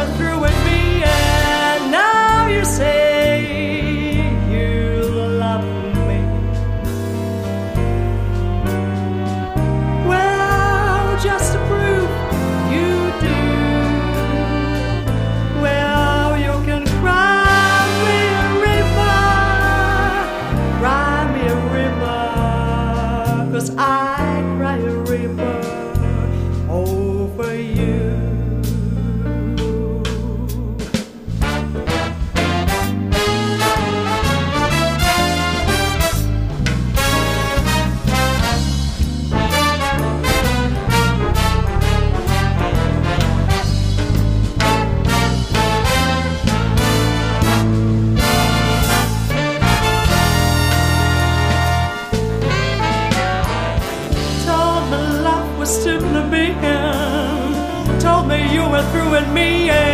were through with me, and now you say you love me. Well, just to prove you do, well, you can cry me a river, 'cause I cry a river over you. Was to the being, told me you were through with me.